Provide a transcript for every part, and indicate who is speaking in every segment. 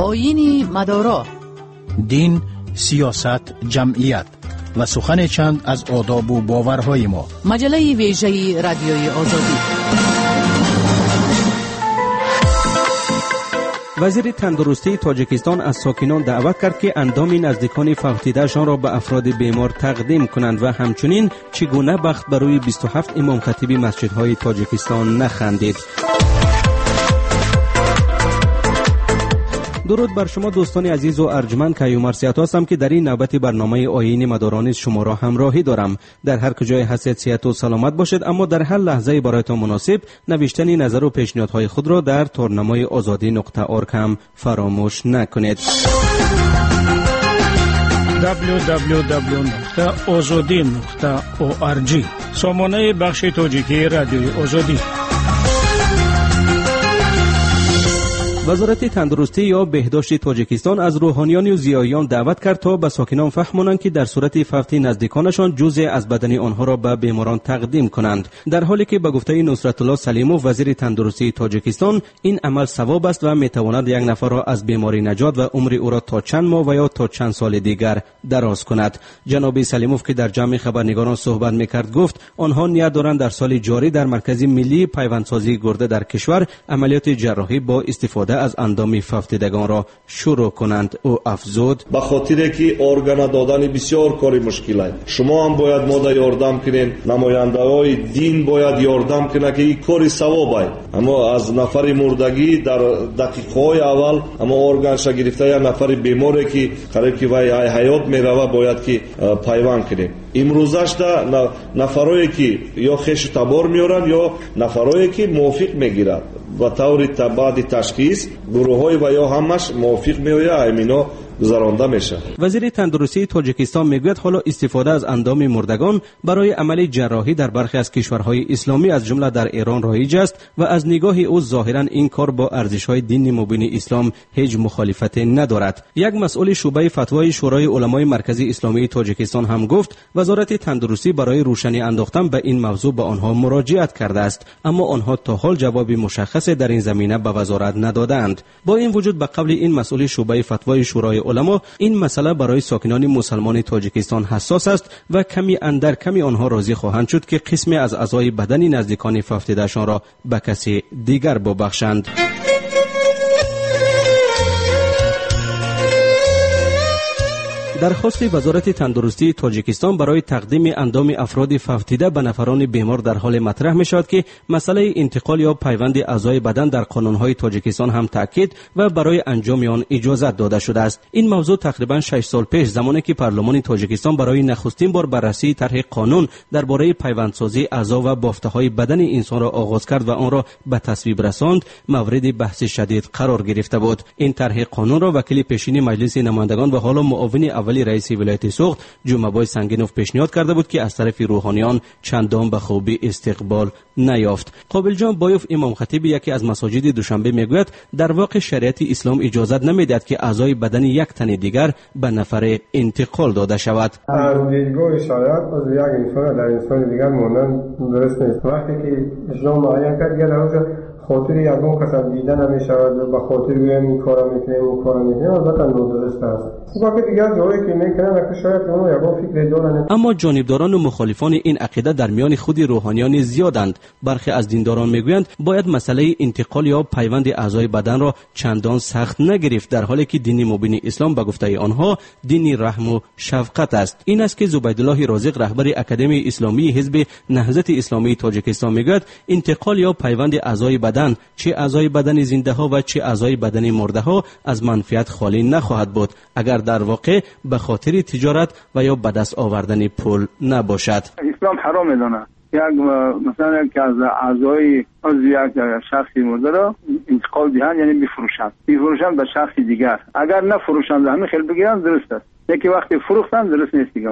Speaker 1: آیین مدارا،
Speaker 2: دین، سیاست، جمعیت و سخن چند از آداب و باورهای ما.
Speaker 1: مجله ویژه رادیوی آزادی.
Speaker 3: وزیر تندرستی تاجیکستان از ساکنان دعوت کرد که اندام نزدیکان فوتیده‌شان را به افراد بیمار تقدیم کنند و همچنین چگونه بخت بر روی 27 امام خطیب مسجدهای تاجیکستان نخندید. درود بر شما دوستان عزیز و ارجمند، که مرسیات هستم که در این نوبت برنامه آیین مداران شما را همراهی دارم. در هر کجای هستید صحت و سلامت باشید، اما در هر لحظه برایتان مناسب نوشتن نظر و پیشنهادهای خود را در تورنمای azadi.org هم فراموش نکنید.
Speaker 4: www.azadi.org سامانه بخش تاجیکی رادیوی آزادی.
Speaker 3: وزارت تندرستی یا بهداشت تاجیکستان از روحانیان و ضیاییان دعوت کرد تا به ساکنان فهمانند که در صورت فوت نزدیکانشان جزء از بدن آنها را به بیماران تقدیم کنند، در حالی که به گفته نصرت الله سلیموف وزیر تندرستی تاجیکستان این عمل ثواب است و میتواند یک نفر را از بیماری نجات و عمر او را تا چند ماه و یا تا چند سال دیگر دراز کند. جناب سلیموف که در جمع خبرنگاران صحبت میکرد گفت آنها نیت دارند در سال جاری در مرکز ملی پیوندسازی گرده در کشور عملیات جراحی با استفاده از اندام فوتیدگان را شروع کنند. او افزود
Speaker 5: به خاطر که ارگان دادن بسیار کاری مشکل است. شما هم باید ما یاردم کنین، نماینده‌های دین باید یاردم کنه که این کاری ثواب است. اما از نفر مردگی در دقیقه‌های اول اما ارگانش گرفته یک نفر بیماری که قریب که وای حیات میروه باید که پیوند کنیم. امروزش دا نفرایی که یا خش تبار میارن یا نفرایی که موافق میگیرند و طور بعد تشخیص گروه‌های و یا همش موافق میآید امینا گذرانده میشه. وزیر
Speaker 3: تندرستی تاجیکستان میگوید حالا استفاده از اندام مردگان برای عمل جراحی در برخی از کشورهای اسلامی از جمله در ایران رایج است و از نگاه او ظاهرا این کار با ارزش‌های دین مبین اسلام هیچ مخالفت ندارد. یک مسئول شعبه فتوای شورای علمای مرکزی اسلامی تاجیکستان هم گفت وزارت تندرستی برای روشنی انداختن به این موضوع به آنها مراجعت کرده است، اما آنها تا حال جواب مشخص در این زمینه به وزارت ندادند. با این وجود به قول این مسئول شعبه فتوای شورای علما این مسئله برای ساکنان مسلمان تاجیکستان حساس است و کمی اندر کمی آنها راضی خواهند شد که قسمی از اعضای بدن نزدیکان فوتیده‌شان را به کسی دیگر ببخشند. درخواست وزارت تندرستی تاجیکستان برای تقدیم اندام افراد فوتیده به نفران بیمار در حال مطرح می شود که مسئله انتقال یا پیوند اعضای بدن در قانونهای تاجیکستان هم تاکید و برای انجام آن اجازه داده شده است. این موضوع تقریبا 6 سال پیش زمانی که پارلمان تاجیکستان برای نخستین بار بررسی طرح قانون درباره پیوندسازی اعضا و بافتهای بدن انسان را آغاز کرد و آن را به تصویب رساند، مورد بحث شدید قرار گرفته بود. این طرح قانون را وکیل پیشین مجلس نمایندگان و حالا معاون ولی رئیس ولایت سوخت جمعه‌بای سنگینوف پیشنهاد کرده بود که از طرف روحانیان چندان به خوبی استقبال نیافت. قابل جان بایوف امام خطیب یکی از مساجد دوشنبه میگوید در واقع شریعت اسلام اجازه نمیدهد که اعضای بدن یک تن دیگر به نفر انتقال داده شود.
Speaker 6: از دیدگاه شریعت از یک انسان در انسان دیگر ماندن درست نیست. وقتی که اسلام معین کرد دیگر خاطر یگان کس دیده نمیشود و به خاطر این کارا میکنه اون کارا میکنه البته نادرست است. وقتی دیگر جایی که میکنه که شاید اون یگان فکر دارن.
Speaker 3: اما جانبداران و مخالفان این عقیده در میان خود روحانیان زیادند. برخی از دینداران میگویند باید مسئله انتقال یا پیوند اعضای بدن را چندان سخت نگرفت، در حالی که دین مبین اسلام به گفته آنها دین رحم و شفقت است. این است که زبیدالله رازق رهبر اکادمی اسلامی حزب نهضت اسلامی تاجیکستان میگوید انتقال یا پیوند اعضای بدن چه اعضای بدن زنده ها و چه اعضای بدن مرده ها از منفعت خالی نخواهد بود اگر در واقع به خاطر تجارت و یا به دست آوردن پول نباشد.
Speaker 7: اسلام حرام میدونه یک مثلا که از اعضای از یک شخصی مرده را انتقال دهند، یعنی بفروشند به شخصی دیگر. اگر نفروشند همین خیلی بگیرند درست است، یکی وقتی فروختن درست نیست دیگه. اون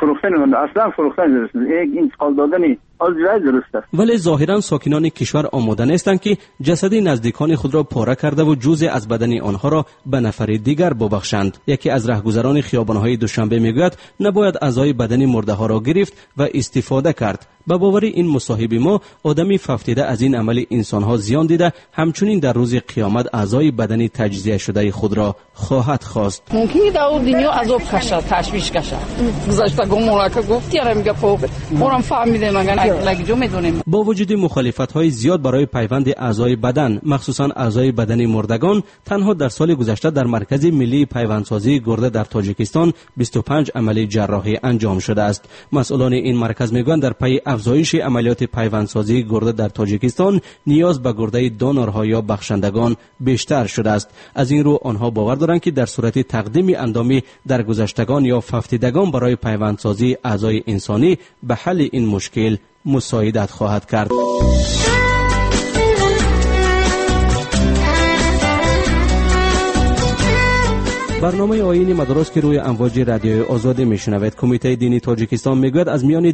Speaker 7: فروختن اصلا فروختن درست نیست. یک انتقال دادن عضویت درست است.
Speaker 3: ولی ظاهرا ساکنان کشور آماده نیستند که جسد نزدیکان خود را پاره کرده و جزء از بدن آنها را به نفر دیگر ببخشند. یکی از رهگذران خیابان‌های دوشنبه میگوید نباید اعضای بدن مرده ها را گرفت و استفاده کرد. به باور این مصاحب ما، آدمی ففتیده از این عمل انسانها زیان دیده، همچنین در روز قیامت اعضای بدن تجزیه شده خود را خواهد خواست.
Speaker 8: ممکنه در دنیا عذاب کشه، تشویش کشه. گذشتگان مولاکا گفت یارم میگه فوق اونم فهمیده مگه لگجو میدونیم.
Speaker 3: با وجود مخالفت‌های زیاد برای پیوند اعضای بدن، مخصوصا اعضای بدن مردگان، تنها در سال گذشته در مرکز ملی پیوندسازی گرده در تاجیکستان 25 عملیات جراحی انجام شده است. مسئولان این مرکز میگویند در پی افزایش عملیات پیوندسازی گرده در تاجیکستان نیاز به گرده دونرها یا بخشندگان بیشتر شده است. از این رو آنها باور دارند که در صورت تقدیم اندامی درگذشتگان یا ففتیدگان برای پیوندسازی اعضای انسانی به حل این مشکل مساعدت خواهد کرد. برنامه آیین مدارس که روی امواج رادیوی آزادی میشنوید. کمیته دینی تاجیکستان میگوید از میان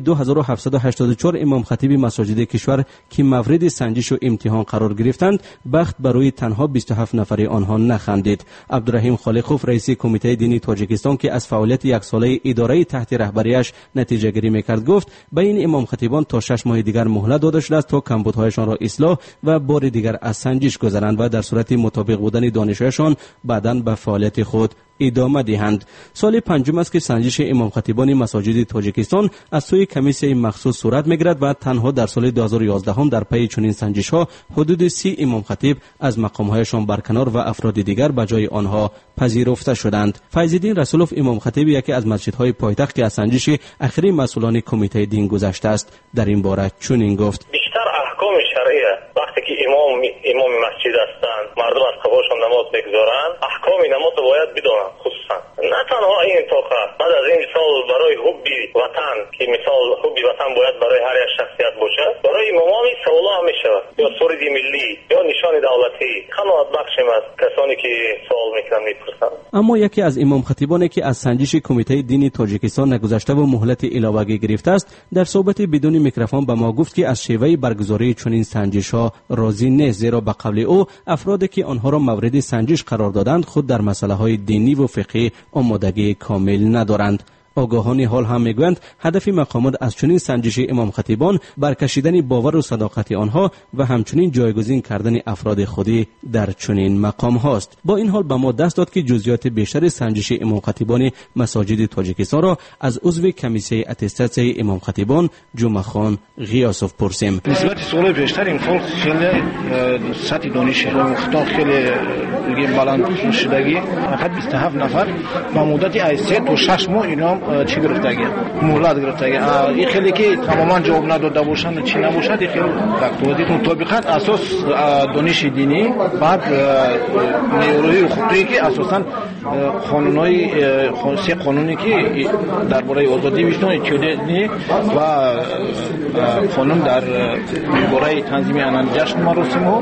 Speaker 3: 2784 امام خطیب مساجد کشور که مورد سنجش و امتحان قرار گرفتند، بخت برای تنها 27 نفر آنها نخندید. عبدالرحیم خالقوف رئیس کمیته دینی تاجیکستان که از فعالیت یک ساله اداره تحت رهبریش نتیجه گیری میکرد گفت به این امام خطیبان تا 6 ماه دیگر مهلت داده شده است تا کمبودهایشان را اصلاح و بار دیگر از سنجش گذرند و در صورت مطابق بودن دانششان بعداً به فعالیت خود ادامه دهند. سال پنجم است که سنجش امام خطیبان مساجد تاجیکستان از سوی کمیسیون مخصوص صورت میگیرد و تنها در سال 2011 هم در پی چنین سنجش ها حدود 30 امام خطیب از مقامهایشان برکنار و افراد دیگر به جای آنها پذیرفته شدند. فیض‌الدین رسولوف امام خطیب یکی از مسجدهای پایتخت که از سنجش اخیری مسئولان کمیته دین گذشته است در این باره چنین گفت:
Speaker 9: بیشتر احکام شرعیه وقتی که امام مسجد هستند، مردم از قباشون نماز بگذارند، احکام نماز باید بدونند. خصوصا نه تنها این طاقه بعد از این مثال برای حب وطن که مثال حب وطن باید برای هر یک شخصیت باشه، برای امامان سوال هم میشود یا سرود ملی یا نشان دولتی قناعت بخشیم از کسانی که سوال میکنن میپرسن.
Speaker 3: اما یکی از امام خطیبانی که از سنجش کمیته دینی تاجیکستان نگذشته و مهلت علاوه گرفته است در صحبت بدون میکروفون به ما گفت که از شیوه برگزاری چنین سنجش ها راضی نیست، زیرا به قول او افرادی که آنها را مورد سنجش قرار دادند خود در مسائل های دینی و فقهی آمادگی کامل ندارند. آگاهان حال هم میگویند هدف مقامات از چنین سنجش امام خطیبان برکشیدن باور و صداقت آنها و همچنین جایگزین کردن افراد خودی در چنین مقام هاست. با این حال به ما دست داد که جزئیات بیشتر سنجش امام خطیبان مساجد تاجیکستان را از عضو کمیسیون اتستاسیون امام خطیبان جمعه خان غیاسوف پرسیم.
Speaker 10: نسبت سوال بیشتر این فوق خیلی سطح دانش مختار خیلی بلند شدگی، فقط 27 نفر با مدت از 3 تا 6 ماه اینا چی گرفتگی مهلت گرفتگی. این خیلی که تماما جواب نداده باشند چی نباشد، این خیلی توضیح مطابقت اساس دانش دینی، بعد نیروی حقوقی که اساسا قانونای سه قانونی که درباره آزادی بیشتر چیده و قانون درباره تنظیم انجام جشن مراسم ها.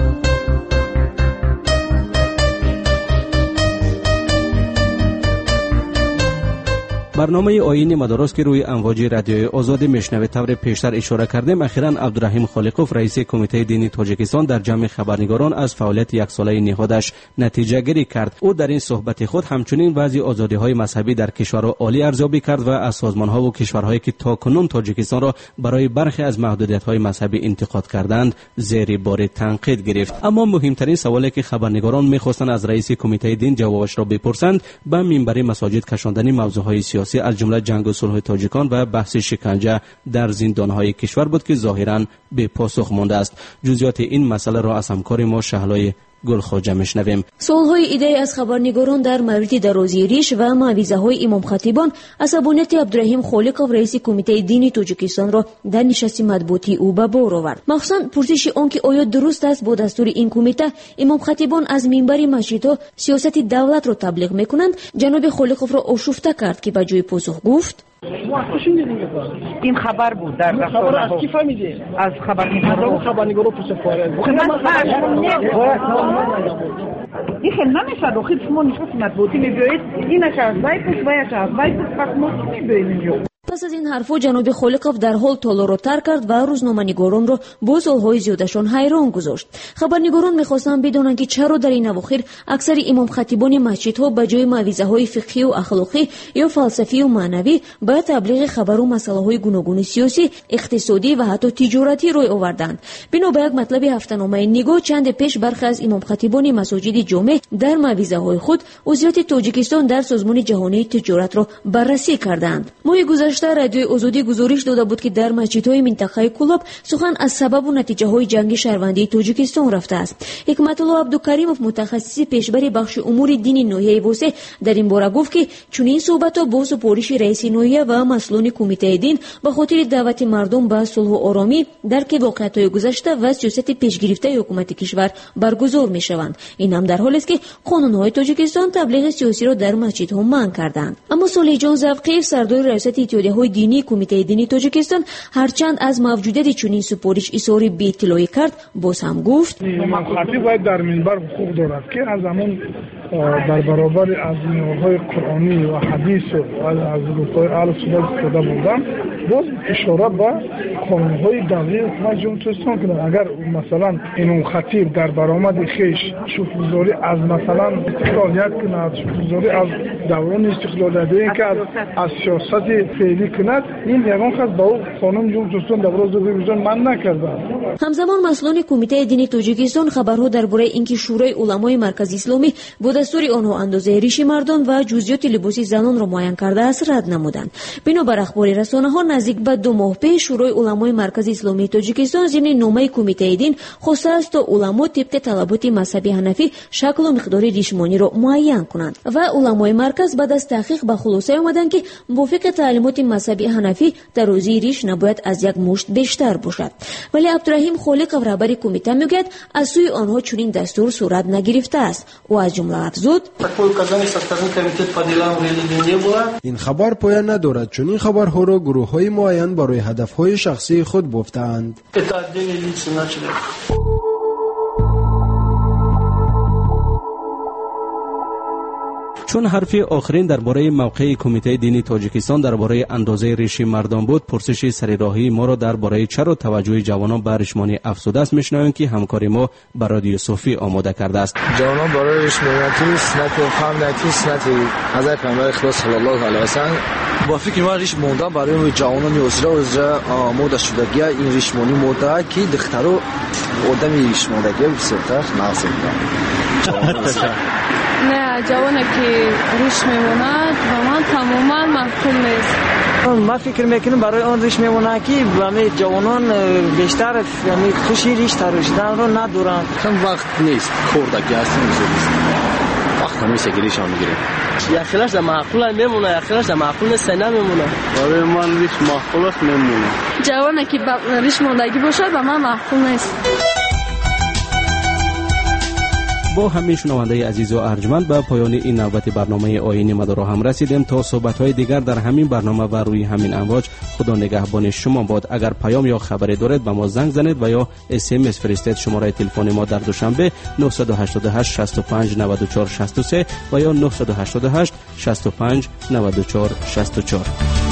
Speaker 3: برنامه آیین مدارس که روی امواج رادیوی آزادی میشنوید. طور پیشتر اشاره کردیم اخیراً عبدالرحیم خالقوف رئیس کمیته دینی تاجیکستان در جمع خبرنگاران از فعالیت یک ساله نهادش نتیجه گیری کرد. او در این صحبت خود همچنین وضع آزادی های مذهبی در کشور را عالی ارزیابی کرد و از سازمان ها و کشورهایی که تاکنون تاجیکستان را برای برخی از محدودیت های مذهبی انتقاد کردند زیر بار تنقید گرفت. اما مهمترین سوالی که خبرنگاران میخواستند از رئیس کمیته دین جوابش را بپرسند به منبر مساجد کشاندن موضوعهای سیاسی از جمله جنگ و صلح تاجیکان و بحث شکنجه در زندانهای کشور بود که ظاهراً به پاسخ مانده است. جزئیات این مسئله را از همکار ما شهلای گلخواجه میشنویم.
Speaker 11: سوالهای ایده از خبرنگاران در مورد درازی ریش و معویضه‌های امام خطیبان عصبانیت عبدالرحیم خالقوف رئیس کمیته دینی تاجیکستان را در نشست مطبوعاتی او به بار آورد. مخصوصاً پرسش آنکه آیا درست است با دستور این کمیته امام خطیبان از منبر مسجدها سیاست دولت را تبلیغ میکنند، جناب خالقوف را آشفته کرد که به جای پاسخ گفت:
Speaker 12: این خبر بود در دفتر از کی فهمیدی؟ از خبرنگارا این خیلی نمیشه خیلی شما نشست مطبوعاتی میبیایید اینش از وای پس وایش از وای پس فقط ما میبیایید اینجا.
Speaker 11: پس از این حرفا جناب خالقов در حال تالار را ترک کرد و روزنامه‌نگاران را با سالهای زیادشان حیران گذاشت. خبرنگاران می‌خواستند بدانند که چرا در این اواخر اکثر امام خطیبان مسجدها به جای موعظه‌های فقهی و اخلاقی یا فلسفی و معنوی به تبلیغ خبر و مسائل گوناگون سیاسی، اقتصادی و حتی تجارتی روی آوردند. بنا به یک مطلب هفته‌نامه نگاه چند پیش برخی از امام خطیبان مساجد جامع در موعظه‌های خود عضویت تاجیکستان در سازمان جهانی تجارت را بررسی کردند. ماه گذشته رادیوی آزادی گزارش داده بود که در مسجدهای منطقه کلاب سخن از سبب و نتیجه‌های جنگ شهروندی تاجیکستان رفته است. حکمت الله عبدالکریمов متخصص پیشبر بخش امور دینی ناحیه واسه در این باره گفت که چنین صحبت‌ها با سپارش رئیس ناحیه و مسئولان کمیته دین به خاطر دعوت مردم به صلح و آرامی درک واقعیت‌های گذشته و سیاست پیشگرفته حکومت کشور برگزار می‌شوند. این هم در حالی است که قانون‌های تاجیکستان تبلیغ سیاسی را در مسجدها منع کردند. اما صالح جان زفقیف سردار ریاست اتحادیه‌های دینی کمیته دینی تاجیکستان هرچند از موجودیت چنین سپارش اظهار بی‌اطلاعی کرد، باز هم گفت
Speaker 13: امام خطیب باید در منبر حقوق دارد که از همون در برابر از نیازهای قرآنی و حدیث و از گفته‌های اهل سنت استفاده بودن، باز اشاره به قانون‌های دولتی حکومت جمهوری اسلامی کنند. اگر مثلا امام خطیب در برآمد خویش شکرگزاری از مثلا استقلالیت کند، شکرگزاری از دوران استقلالیتی که از سیاست فعلی کند، این یگان خاص با قانون جمهوری اسلامی در روز گذشته من نکرده.
Speaker 11: همزمان مسئولان کمیته دینی تاجیکستان خبرها درباره اینکه شورای علمای مرکز اسلامی با دستور آنها اندازه ریش مردان و جزئیات لباسی زنان را معین کرده است رد نمودند. بنابر اخبار رسانه‌ها نزدیک به 2 ماه پیش شورای علمای مرکز اسلامی تاجیکستان ضمن نامه کمیته دین خواسته است تا علما طبق طلبات مذهبی حنفی شکل و مقدار ریشمانی را معین کنند و علمای مرکز بعد از تحقیق به خلاصه آمدند که موافق تعلیمات مذهبی حنفی درازی ریش نباید از 1 مشت بیشتر باشد. ولی عبدالرحیم خالقov رهبر کمیته میگوید از سوی آنها چنین دستور صورت نگرفته است و از جمله افزود
Speaker 14: این خبر پایان ندارد، چون این خبرها را گروه‌های معین برای هدف‌های شخصی خود گفتند.
Speaker 3: چون حرف آخرین درباره موقع کمیته دینی تاجیکستان درباره اندازه ریش مردان بود، پرسش سر راهی ما را درباره چرا توجه جوانان به ریشمانی افزوده است میشنویم که همکار ما به رادیو صوفی آماده کرده است.
Speaker 15: جوانان برای ریشمانی سنت فهمیدن سنت حضرت پیامبر خدا صلی الله علیه و سلم با فکر ما ریش مونده برای جوانان اوزرا آماده شدگی این ریشمانی مونده که دخترو آدمی ریشماندگی بسیارتر ناصر
Speaker 16: نه جوانه که ریش میمونه و من تماما محکوم نیست.
Speaker 17: ما فکر میکنیم برای آن ریش میمونه که همه جوانان بیشتر خوشی ریش تراشیدن رو ندارن.
Speaker 15: کم وقت نیست خوردگی هستیم وقت همیشه گریش هم میگیریم.
Speaker 18: یخیلش در معقول میمونه، یخیلش در معقول نیست نمیمونه.
Speaker 19: برای من ریش معقول است میمونه.
Speaker 16: جوانه که ریش موندگی باشه و من معقول نیست.
Speaker 3: با همین شنونده عزیز و ارجمند به پایان این نوبت برنامه آیین مدارا هم رسیدیم. تا صحبت‌های دیگر در همین برنامه و روی همین امواج، خدا نگهبان شما باد. اگر پیام یا خبری دارید به ما زنگ زنید و یا SMS فرستید. شماره تلفن ما در دوشنبه 988 65 94 63 و یا 988 65 94 64.